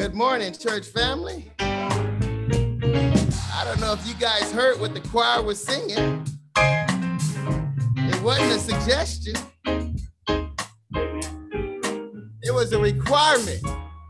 Good morning, church family. I don't know if you guys heard what the choir was singing. It wasn't a suggestion. It was a requirement.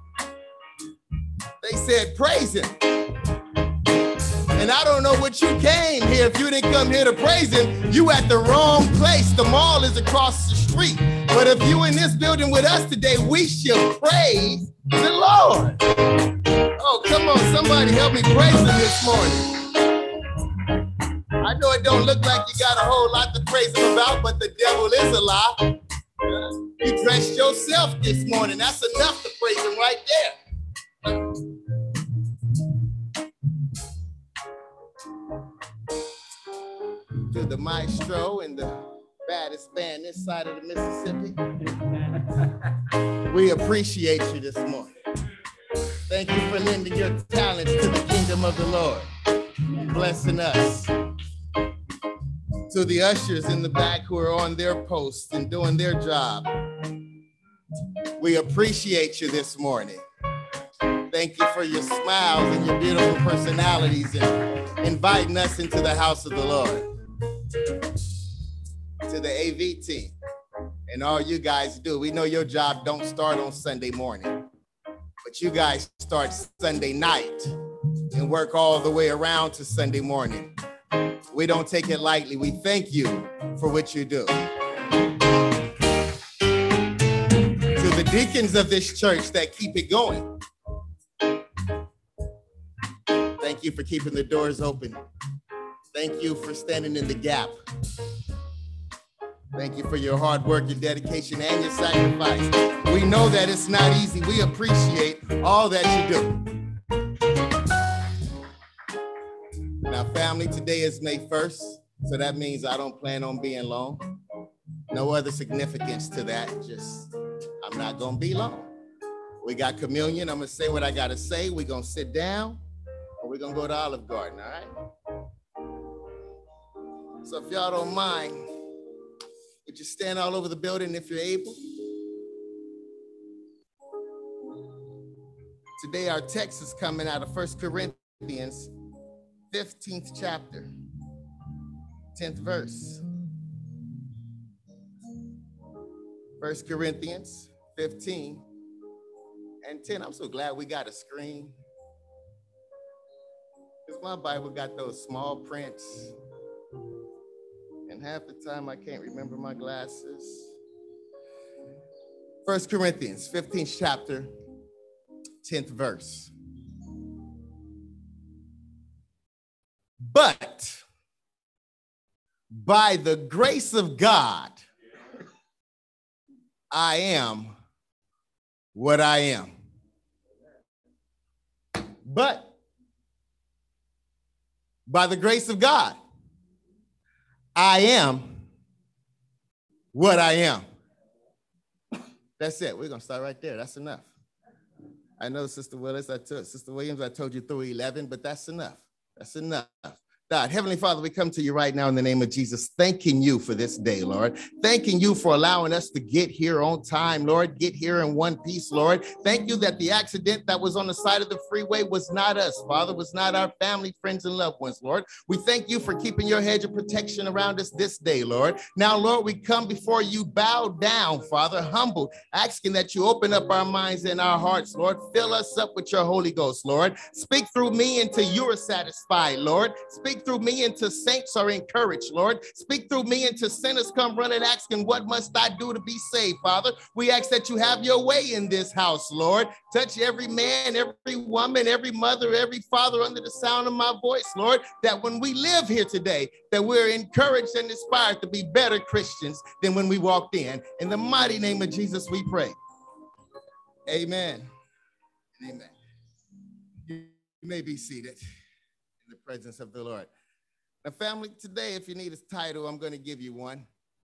They said, praise him. And I don't know what you came here. If you didn't come here to praise him, you at the wrong place. The mall is across the street. But if you in this building with us today, we should praise the Lord. Oh, come on, somebody help me praise him this morning. I know it don't look like you got a whole lot to praise him about, but the devil is a lie. You dressed yourself this morning. That's enough to praise him right there. To the maestro and the baddest band this side of the Mississippi, we appreciate you this morning. Thank you for lending your talents to the kingdom of the Lord, blessing us. To the ushers in the back who are on their posts and doing their job, we appreciate you this morning. Thank you for your smiles and your beautiful personalities and inviting us into the house of the Lord. To the AV team and all you guys do. We know your job don't start on Sunday morning, but you guys start Sunday night and work all the way around to Sunday morning. We don't take it lightly. We thank you for what you do. To the deacons of this church that keep it going, thank you for keeping the doors open. Thank you for standing in the gap. Thank you for your hard work, your dedication, and your sacrifice. We know that it's not easy. We appreciate all that you do. Now, family, today is May 1st, so that means I don't plan on being long. No other significance to that, just I'm not going to be long. We got communion. I'm going to say what I got to say. We're going to sit down, or we're going to go to Olive Garden, all right? So if y'all don't mind, would you stand all over the building if you're able? Today, our text is coming out of 1 Corinthians, 15th chapter, 10th verse. 1 Corinthians 15 and 10. I'm so glad we got a screen, because my Bible got those small prints. And half the time I can't remember my glasses. 1 Corinthians, 15th chapter, 10th verse. But by the grace of God, I am what I am. But by the grace of God, I am what I am. That's it. We're going to start right there. That's enough. I know, Sister Williams, I told you through 11, but that's enough. That's enough. God, Heavenly Father, we come to you right now in the name of Jesus, thanking you for this day, Lord. Thanking you for allowing us to get here on time, Lord. Get here in one piece, Lord. Thank you that the accident that was on the side of the freeway was not us, Father, was not our family, friends, and loved ones, Lord. We thank you for keeping your hedge of protection around us this day, Lord. Now, Lord, we come before you, bowed down, Father, humbled, asking that you open up our minds and our hearts, Lord. Fill us up with your Holy Ghost, Lord. Speak through me until you are satisfied, Lord. Speak through me until saints are encouraged, Lord. Speak through me until sinners come running asking, what must I do to be saved, Father? We ask that you have your way in this house, Lord. Touch every man, every woman, every mother, every father under the sound of my voice, Lord, that when we live here today, that we're encouraged and inspired to be better Christians than when we walked in. In the mighty name of Jesus, we pray. Amen. Amen. You may be seated in the presence of the Lord. Now, family, today, if you need a title, I'm going to give you one.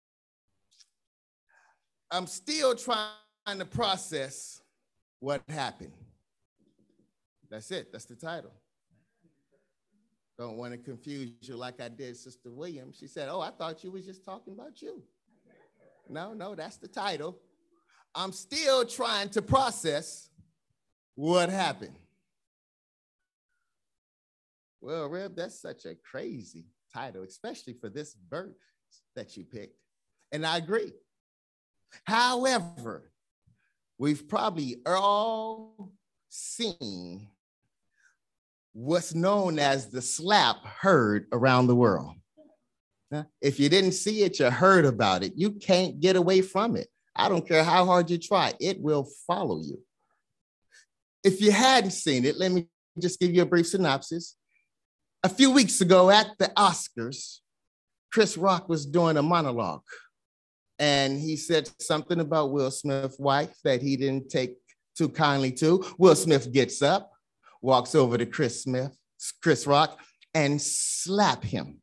I'm still trying to process what happened. That's it. That's the title. Don't want to confuse you like I did Sister Williams. She said, oh, I thought you was just talking about you. No, that's the title. I'm still trying to process what happened? Well, Reb, that's such a crazy title, especially for this verse that you picked. And I agree. However, we've probably all seen what's known as the slap heard around the world. If you didn't see it, you heard about it. You can't get away from it. I don't care how hard you try, it will follow you. If you hadn't seen it, let me just give you a brief synopsis. A few weeks ago at the Oscars, Chris Rock was doing a monologue, and he said something about Will Smith's wife that he didn't take too kindly to. Will Smith gets up, walks over to Chris Rock, and slap him.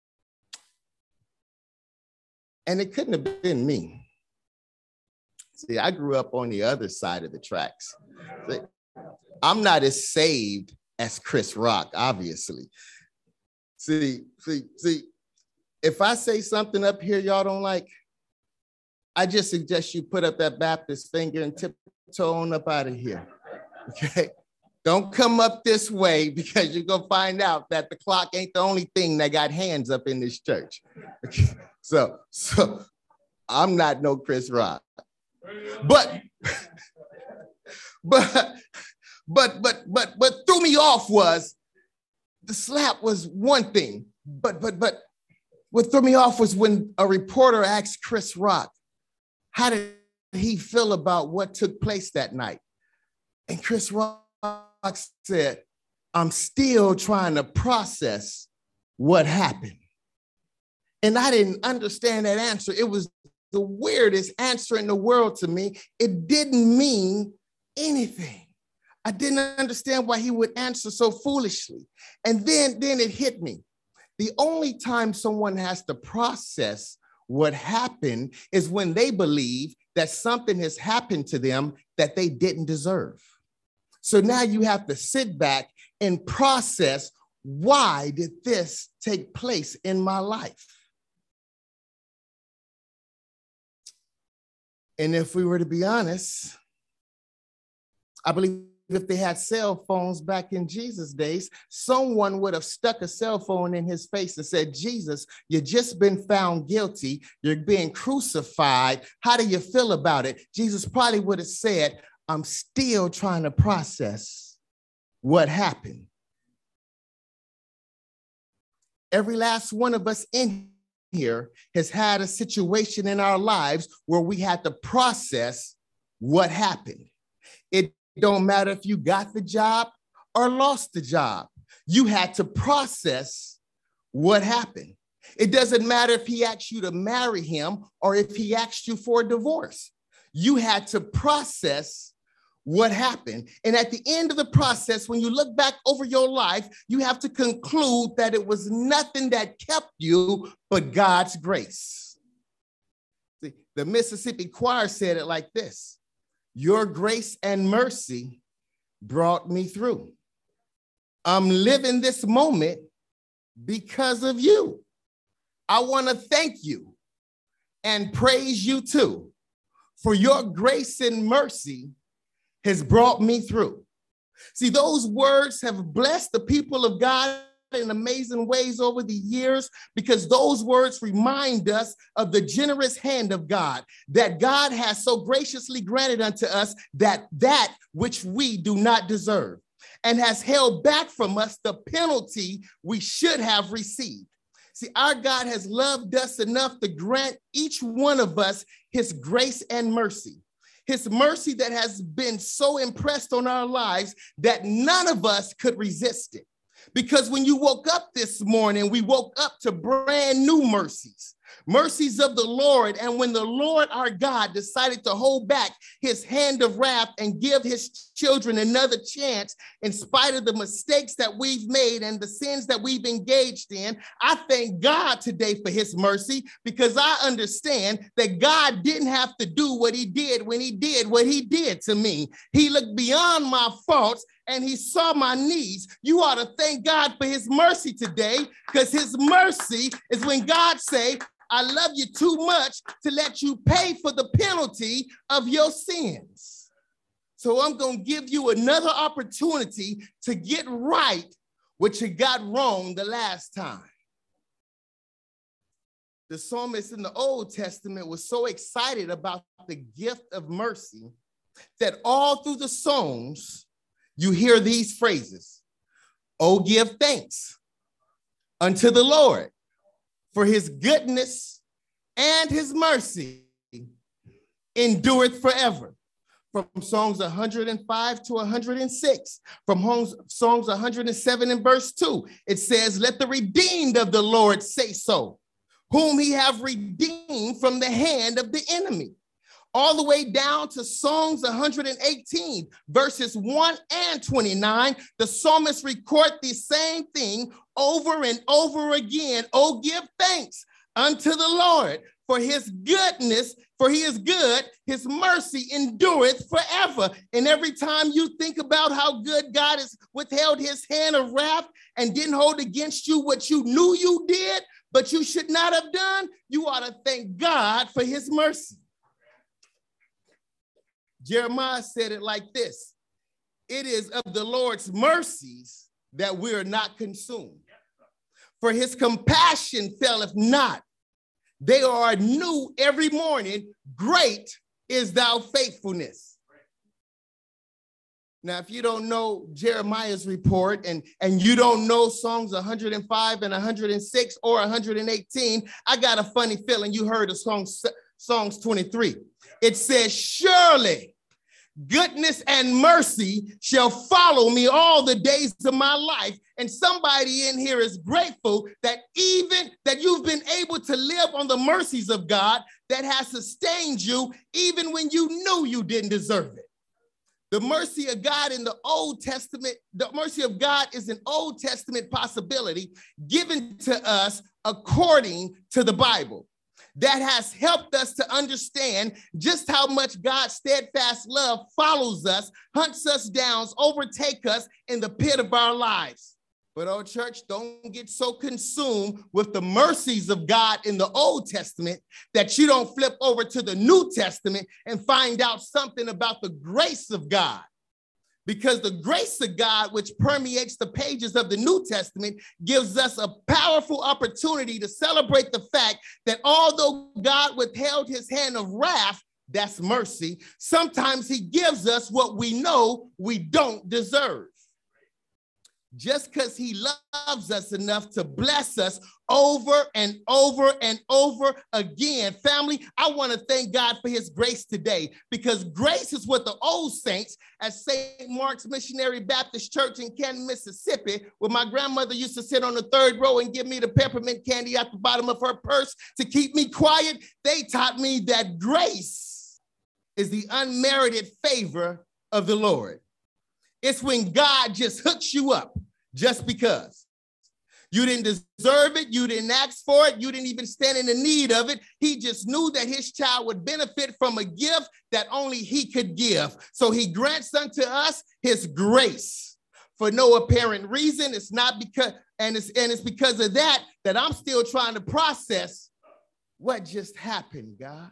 And it couldn't have been me. See, I grew up on the other side of the tracks. See, I'm not as saved as Chris Rock, obviously. See, if I say something up here y'all don't like, I just suggest you put up that Baptist finger and tiptoe on up out of here, okay? Don't come up this way because you're gonna find out that the clock ain't the only thing that got hands up in this church. Okay? So I'm not no Chris Rock. But what threw me off was the slap was one thing, but what threw me off was when a reporter asked Chris Rock, how did he feel about what took place that night? And Chris Rock said, I'm still trying to process what happened. And I didn't understand that answer. It was the weirdest answer in the world to me. It didn't mean anything. I didn't understand why he would answer so foolishly. And then it hit me. The only time someone has to process what happened is when they believe that something has happened to them that they didn't deserve. So now you have to sit back and process, why did this take place in my life? And if we were to be honest, I believe if they had cell phones back in Jesus' days, someone would have stuck a cell phone in his face and said, Jesus, you just been found guilty. You're being crucified. How do you feel about it? Jesus probably would have said, I'm still trying to process what happened. Every last one of us in here has had a situation in our lives where we had to process what happened. It don't matter if you got the job or lost the job. You had to process what happened. It doesn't matter if he asked you to marry him or if he asked you for a divorce. You had to process what happened. And at the end of the process, when you look back over your life, you have to conclude that it was nothing that kept you but God's grace. See, the Mississippi Choir said it like this: your grace and mercy brought me through. I'm living this moment because of you. I want to thank you and praise you too, for your grace and mercy has brought me through. See, those words have blessed the people of God in amazing ways over the years, because those words remind us of the generous hand of God, that God has so graciously granted unto us that which we do not deserve, and has held back from us the penalty we should have received. See, our God has loved us enough to grant each one of us his grace and mercy. His mercy that has been so impressed on our lives that none of us could resist it. Because when you woke up this morning, we woke up to brand new mercies, mercies of the Lord. And when the Lord our God decided to hold back his hand of wrath and give his children another chance, in spite of the mistakes that we've made and the sins that we've engaged in, I thank God today for his mercy, because I understand that God didn't have to do what he did when he did what he did to me. He looked beyond my faults and he saw my needs. You ought to thank God for his mercy today, because his mercy is when God say, I love you too much to let you pay for the penalty of your sins. So I'm going to give you another opportunity to get right what you got wrong the last time. The psalmist in the Old Testament was so excited about the gift of mercy that all through the Psalms, you hear these phrases. Oh, give thanks unto the Lord for his goodness and his mercy endureth forever. From Psalms 105 to 106, from Psalms 107 and verse 2, it says, let the redeemed of the Lord say so, whom he have redeemed from the hand of the enemy. All the way down to Psalms 118, verses 1 and 29, the psalmist record the same thing over and over again. Oh, give thanks unto the Lord for his goodness, for he is good, his mercy endureth forever. And every time you think about how good God has withheld his hand of wrath and didn't hold against you what you knew you did, but you should not have done, you ought to thank God for his mercy. Jeremiah said it like this: it is of the Lord's mercies that we are not consumed. For his compassion faileth not. They are new every morning. Great is thy faithfulness. Now, if you don't know Jeremiah's report and you don't know Psalms 105 and 106 or 118, I got a funny feeling you heard of Psalms 23. It says, surely goodness and mercy shall follow me all the days of my life. And somebody in here is grateful that even that you've been able to live on the mercies of God that has sustained you even when you knew you didn't deserve it. The mercy of God in the Old Testament, the mercy of God is an Old Testament possibility given to us according to the Bible. That has helped us to understand just how much God's steadfast love follows us, hunts us down, overtakes us in the pit of our lives. But, oh, church, don't get so consumed with the mercies of God in the Old Testament that you don't flip over to the New Testament and find out something about the grace of God. Because the grace of God, which permeates the pages of the New Testament, gives us a powerful opportunity to celebrate the fact that although God withheld his hand of wrath, that's mercy, sometimes he gives us what we know we don't deserve. Just because he loves us enough to bless us over and over and over again. Family, I want to thank God for his grace today, because grace is what the old saints at St. Mark's Missionary Baptist Church in Canton, Mississippi, where my grandmother used to sit on the third row and give me the peppermint candy at the bottom of her purse to keep me quiet. They taught me that grace is the unmerited favor of the Lord. It's when God just hooks you up just because. You didn't deserve it. You didn't ask for it. You didn't even stand in the need of it. He just knew that his child would benefit from a gift that only he could give. So he grants unto us his grace for no apparent reason. It's not because, and it's because of that I'm still trying to process what just happened, God.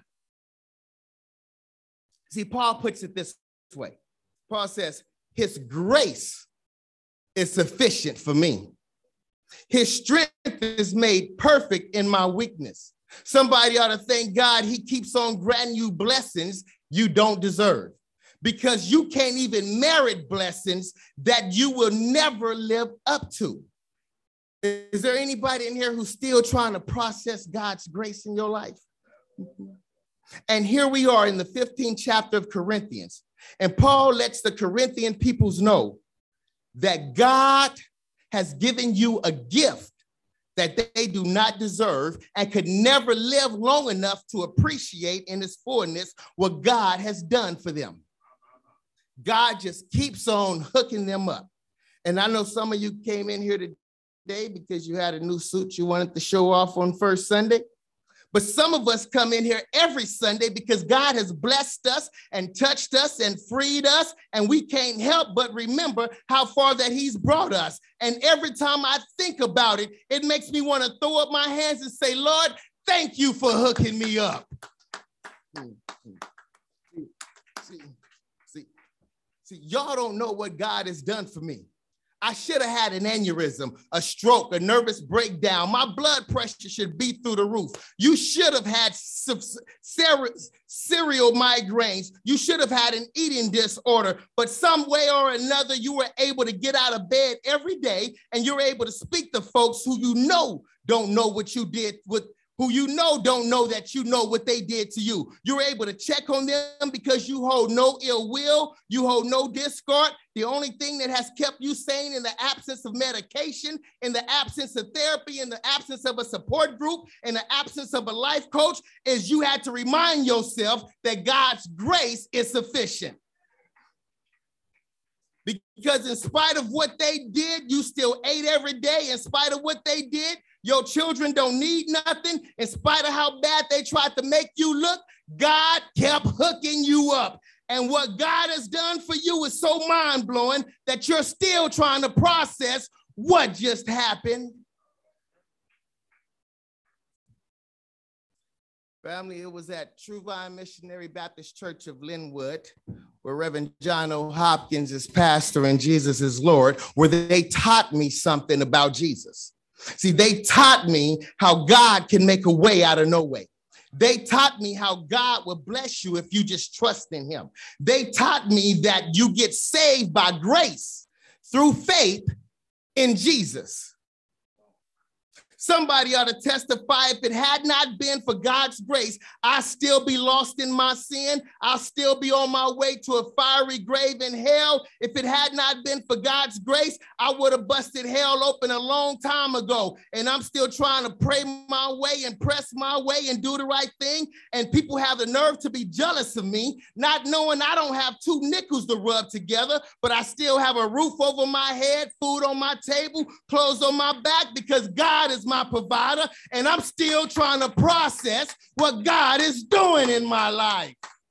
See, Paul puts it this way. Paul says, his grace is sufficient for me. His strength is made perfect in my weakness. Somebody ought to thank God he keeps on granting you blessings you don't deserve, because you can't even merit blessings that you will never live up to. Is there anybody in here who's still trying to process God's grace in your life? And here we are in the 15th chapter of Corinthians. And Paul lets the Corinthian peoples know that God has given you a gift that they do not deserve and could never live long enough to appreciate in its fullness what God has done for them. God just keeps on hooking them up. And I know some of you came in here today because you had a new suit you wanted to show off on first Sunday. But some of us come in here every Sunday because God has blessed us and touched us and freed us, and we can't help but remember how far that he's brought us. And every time I think about it, it makes me want to throw up my hands and say, Lord, thank you for hooking me up. See, See, y'all don't know what God has done for me. I should have had an aneurysm, a stroke, a nervous breakdown. My blood pressure should be through the roof. You should have had serial migraines. You should have had an eating disorder, but some way or another, you were able to get out of bed every day and you're able to speak to folks who you know don't know what you did with, who you know don't know that you know what they did to you. You're able to check on them because you hold no ill will, you hold no discord. The only thing that has kept you sane in the absence of medication, in the absence of therapy, in the absence of a support group, in the absence of a life coach, is you had to remind yourself that God's grace is sufficient. Because in spite of what they did, you still ate every day. In spite of what they did, your children don't need nothing. In spite of how bad they tried to make you look, God kept hooking you up. And what God has done for you is so mind-blowing that you're still trying to process what just happened. Family, it was at True Vine Missionary Baptist Church of Linwood, where Reverend John O. Hopkins is pastor and Jesus is Lord, where they taught me something about Jesus. See, they taught me how God can make a way out of no way. They taught me how God will bless you if you just trust in him. They taught me that you get saved by grace through faith in Jesus. Somebody ought to testify, if it had not been for God's grace, I'd still be lost in my sin. I'll still be on my way to a fiery grave in hell. If it had not been for God's grace, I would have busted hell open a long time ago. And I'm still trying to pray my way and press my way and do the right thing. And people have the nerve to be jealous of me, not knowing I don't have two nickels to rub together, but I still have a roof over my head, food on my table, clothes on my back, because God is my provider, and I'm still trying to process what God is doing in my life.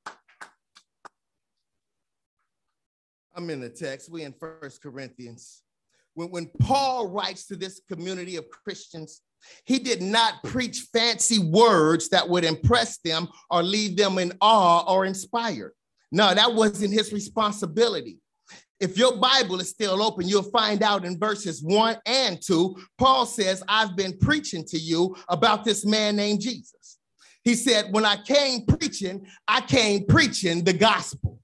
I'm in the text. We in 1 Corinthians. When Paul writes to this community of Christians, he did not preach fancy words that would impress them or leave them in awe or inspired. No, that wasn't his responsibility. If your Bible is still open, you'll find out in verses 1 and 2, Paul says, I've been preaching to you about this man named Jesus. He said, when I came preaching the gospel.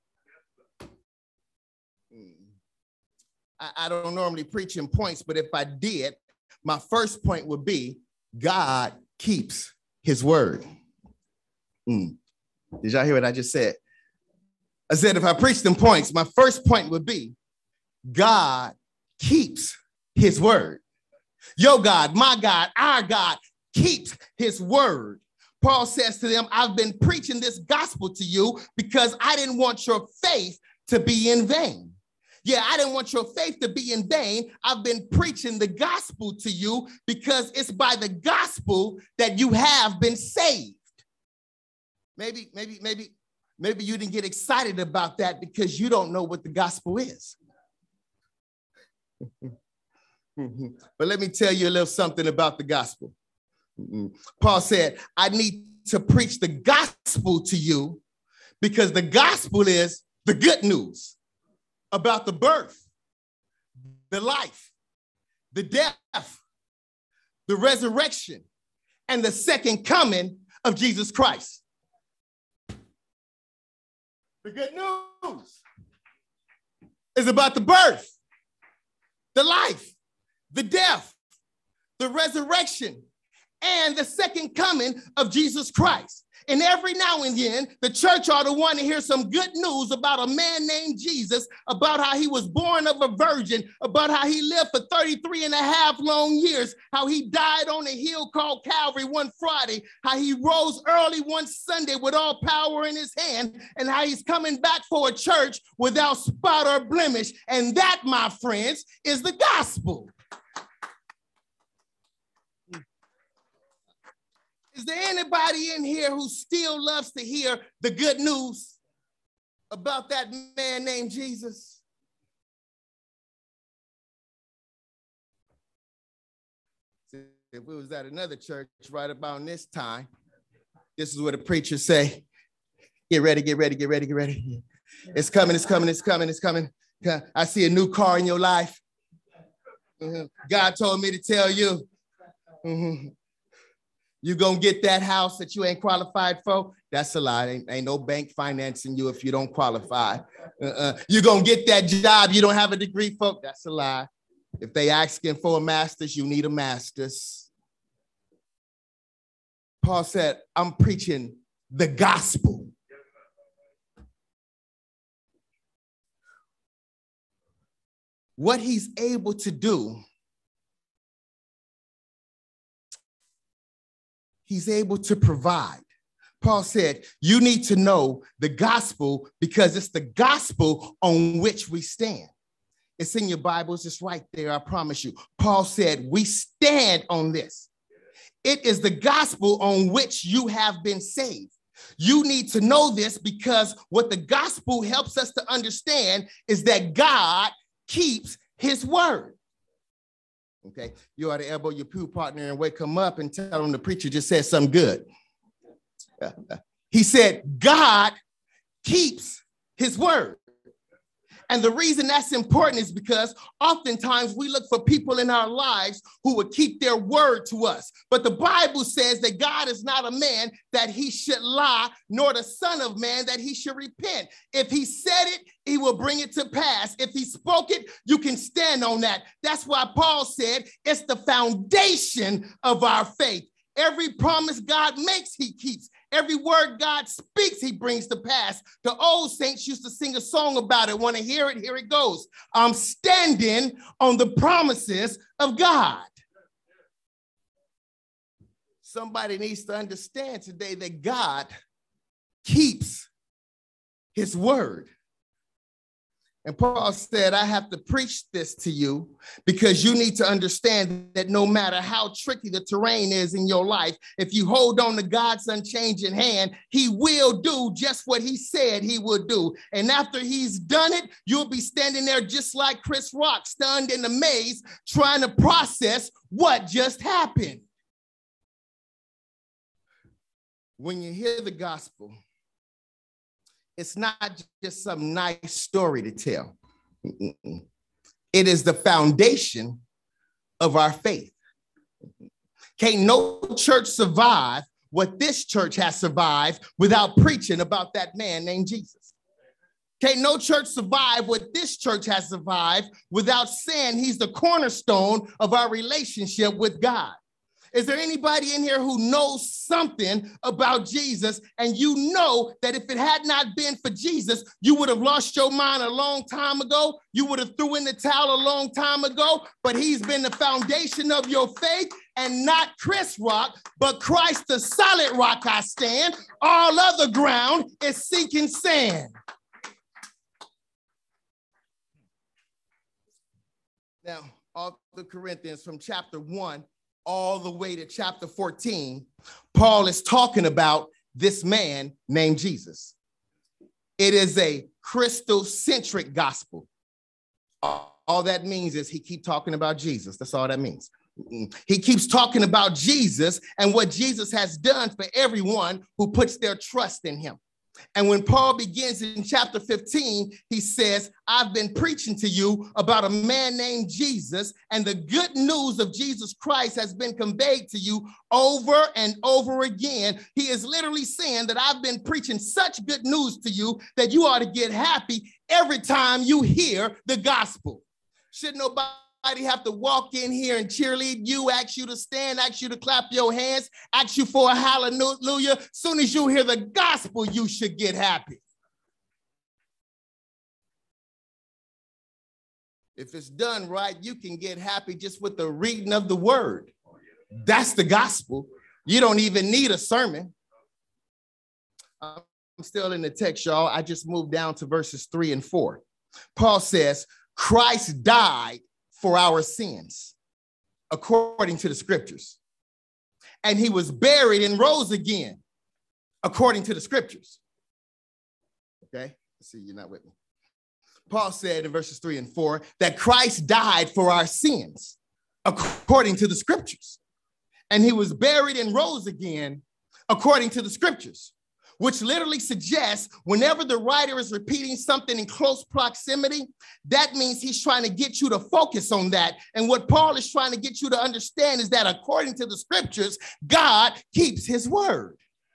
I don't normally preach in points, but if I did, my first point would be God keeps his word. Did y'all hear what I just said? I said, if I preached in points, my first point would be God keeps his word. Your God, my God, our God keeps his word. Paul says to them, I've been preaching this gospel to you because I didn't want your faith to be in vain. Yeah, I didn't want your faith to be in vain. I've been preaching the gospel to you because it's by the gospel that you have been saved. Maybe you didn't get excited about that because you don't know what the gospel is. But let me tell you a little something about the gospel. Paul said, I need to preach the gospel to you because the gospel is the good news about the birth, the life, the death, the resurrection, and the second coming of Jesus Christ. The good news is about the birth, the life, the death, the resurrection, and the second coming of Jesus Christ. And every now and then, the church ought to want to hear some good news about a man named Jesus, about how he was born of a virgin, about how he lived for 33 and a half long years, how he died on a hill called Calvary one Friday, how he rose early one Sunday with all power in his hand, and how he's coming back for a church without spot or blemish. And that, my friends, is the gospel. Is there anybody in here who still loves to hear the good news about that man named Jesus? If we was at another church right about this time, this is what the preacher say. Get ready, get ready, get ready, get ready. It's coming, it's coming, it's coming, it's coming. I see a new car in your life. God told me to tell you, you're going to get that house that you ain't qualified for. That's a lie. Ain't no bank financing you if you don't qualify. You're going to get that job you don't have a degree for. That's a lie. If they asking for a master's, you need a master's. Paul said, I'm preaching the gospel. What he's able to do, he's able to provide. Paul said, you need to know the gospel because it's the gospel on which we stand. It's in your Bibles. It's right there. I promise you. Paul said, we stand on this. It is the gospel on which you have been saved. You need to know this because what the gospel helps us to understand is that God keeps his word. Okay, you ought to elbow your pew partner and wake him up and tell him the preacher just said something good. He said, God keeps his word. And the reason that's important is because oftentimes we look for people in our lives who would keep their word to us. But the Bible says that God is not a man that he should lie, nor the son of man that he should repent. If he said it, he will bring it to pass. If he spoke it, you can stand on that. That's why Paul said it's the foundation of our faith. Every promise God makes, he keeps. Every word God speaks, he brings to pass. The old saints used to sing a song about it. Want to hear it? Here it goes. I'm standing on the promises of God. Somebody needs to understand today that God keeps his word. And Paul said, I have to preach this to you because you need to understand that no matter how tricky the terrain is in your life, if you hold on to God's unchanging hand, he will do just what he said he would do. And after he's done it, you'll be standing there just like Chris Rock, stunned in amaze, trying to process what just happened. When you hear the gospel, it's not just some nice story to tell. It is the foundation of our faith. Can't no church survive what this church has survived without preaching about that man named Jesus. Can't no church survive what this church has survived without saying he's the cornerstone of our relationship with God. Is there anybody in here who knows something about Jesus and you know that if it had not been for Jesus, you would have lost your mind a long time ago? You would have threw in the towel a long time ago, but he's been the foundation of your faith and not Chris Rock, but Christ, the solid rock I stand. All other ground is sinking sand. Now, all the Corinthians from chapter 1 all the way to chapter 14, Paul is talking about this man named Jesus. It is a Christocentric gospel. All that means is he keeps talking about Jesus. That's all that means. He keeps talking about Jesus and what Jesus has done for everyone who puts their trust in him. And when Paul begins in chapter 15, he says, I've been preaching to you about a man named Jesus, and the good news of Jesus Christ has been conveyed to you over and over again. He is literally saying that I've been preaching such good news to you that you ought to get happy every time you hear the gospel. Should nobody have to walk in here and cheerlead you, ask you to stand, ask you to clap your hands, ask you for a hallelujah? Soon as you hear the gospel, you should get happy. If it's done right, you can get happy just with the reading of the word. That's the gospel. You don't even need a sermon. I'm still in the text, y'all. I just moved down to verses 3 and 4. Paul says, Christ died for our sins, according to the scriptures. And he was buried and rose again, according to the scriptures. Okay, let's see, you're not with me. Paul said in verses 3 and 4 that Christ died for our sins, according to the scriptures. And he was buried and rose again, according to the scriptures. which literally suggests whenever the writer is repeating something in close proximity, that means he's trying to get you to focus on that. And what Paul is trying to get you to understand is that according to the scriptures, God keeps his word.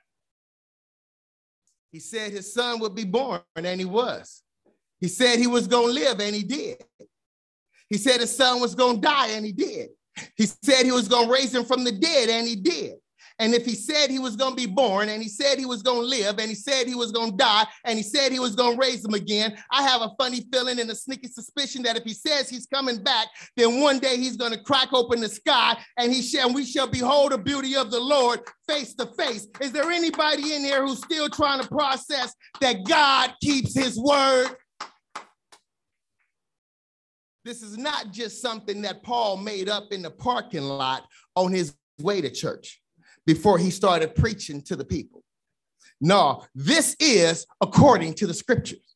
He said his son would be born, and he was. He said he was going to live, and he did. He said his son was going to die, and he did. He said he was going to raise him from the dead, and he did. And if he said he was going to be born, and he said he was going to live, and he said he was going to die, and he said he was going to raise him again, I have a funny feeling and a sneaky suspicion that if he says he's coming back, then one day he's going to crack open the sky, and we shall behold the beauty of the Lord face to face. Is there anybody in here who's still trying to process that God keeps his word? This is not just something that Paul made up in the parking lot on his way to church before he started preaching to the people. No, this is according to the scriptures.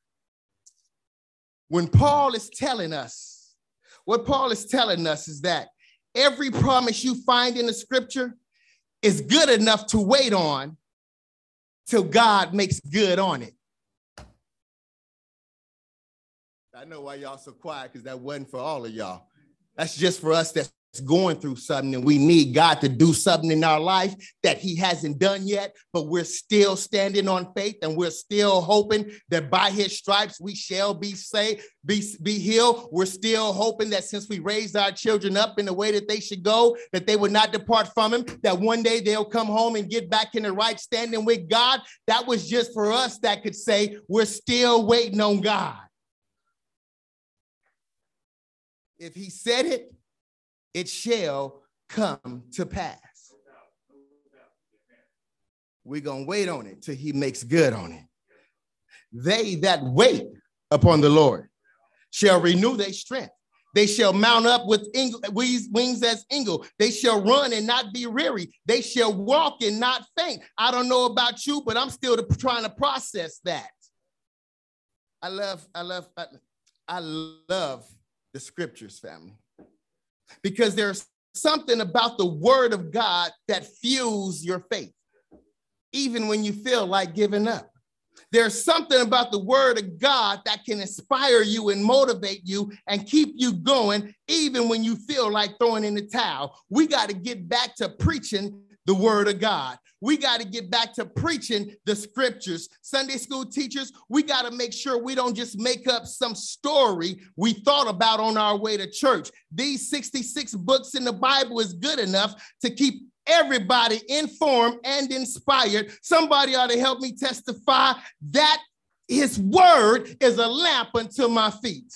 When Paul is telling us, what Paul is telling us is that every promise you find in the scripture is good enough to wait on till God makes good on it. I know why y'all so quiet, because that wasn't for all of y'all. That's just for us that's going through something, and we need God to do something in our life that he hasn't done yet, but we're still standing on faith, and we're still hoping that by his stripes we shall be saved, be healed. We're still hoping that since we raised our children up in the way that they should go, that they would not depart from him, that one day they'll come home and get back in the right standing with God. That was just for us that could say we're still waiting on God. If he said it, it shall come to pass. We're going to wait on it till he makes good on it. They that wait upon the Lord shall renew their strength. They shall mount up with wings as eagle. They shall run and not be weary. They shall walk and not faint. I don't know about you, but I'm still trying to process that. I love the scriptures, family, because there's something about the word of God that fuels your faith, even when you feel like giving up. There's something about the word of God that can inspire you and motivate you and keep you going, even when you feel like throwing in the towel. We got to get back to preaching the word of God. We got to get back to preaching the scriptures. Sunday school teachers, we got to make sure we don't just make up some story we thought about on our way to church. These 66 books in the Bible is good enough to keep everybody informed and inspired. Somebody ought to help me testify that his word is a lamp unto my feet.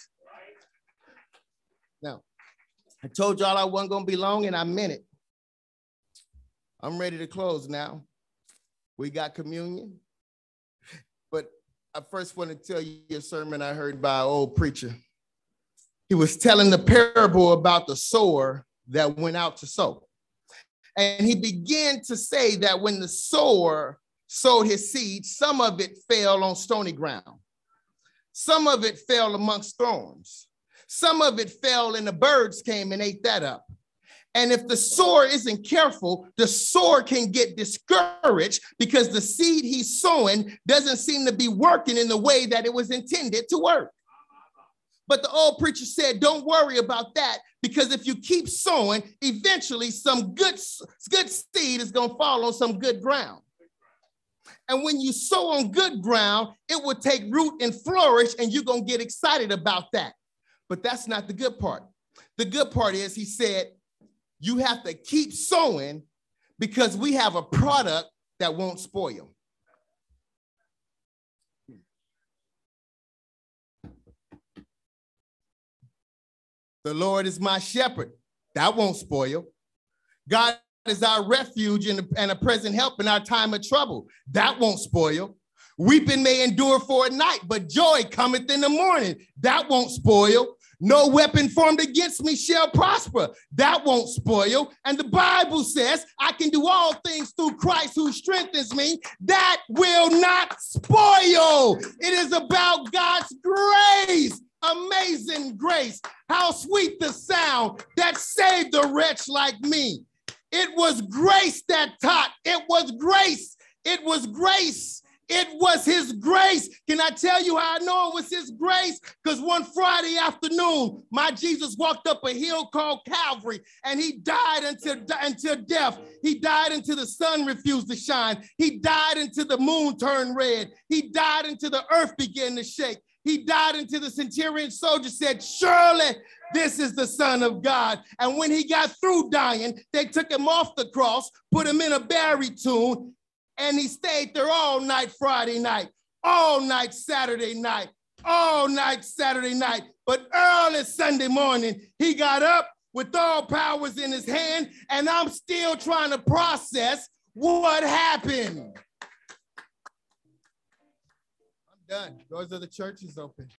Now, I told y'all I wasn't going to be long, and I meant it. I'm ready to close now. We got communion. But I first want to tell you a sermon I heard by an old preacher. He was telling the parable about the sower that went out to sow. And he began to say that when the sower sowed his seed, some of it fell on stony ground. Some of it fell amongst thorns. Some of it fell and the birds came and ate that up. And if the sower isn't careful, the sower can get discouraged because the seed he's sowing doesn't seem to be working in the way that it was intended to work. But the old preacher said, don't worry about that, because if you keep sowing, eventually some good seed is going to fall on some good ground. And when you sow on good ground, it will take root and flourish, and you're going to get excited about that. But that's not the good part. The good part is, he said, you have to keep sowing because we have a product that won't spoil. The Lord is my shepherd. That won't spoil. God is our refuge and a present help in our time of trouble. That won't spoil. Weeping may endure for a night, but joy cometh in the morning. That won't spoil. No weapon formed against me shall prosper. That won't spoil. And the Bible says I can do all things through Christ who strengthens me. That will not spoil. It is about God's grace. Amazing grace. How sweet the sound that saved a wretch like me. It was grace that taught. It was grace It was grace. It was his grace. Can I tell you how I know it was his grace? Because one Friday afternoon, my Jesus walked up a hill called Calvary, and he died until death. He died until the sun refused to shine. He died until the moon turned red. He died until the earth began to shake. He died until the centurion soldier said, surely this is the Son of God. And when he got through dying, they took him off the cross, put him in a buried tomb, and he stayed there all night Friday night, all night Saturday night, all night Saturday night. But early Sunday morning, he got up with all powers in his hand, and I'm still trying to process what happened. I'm done. Doors of the church is open.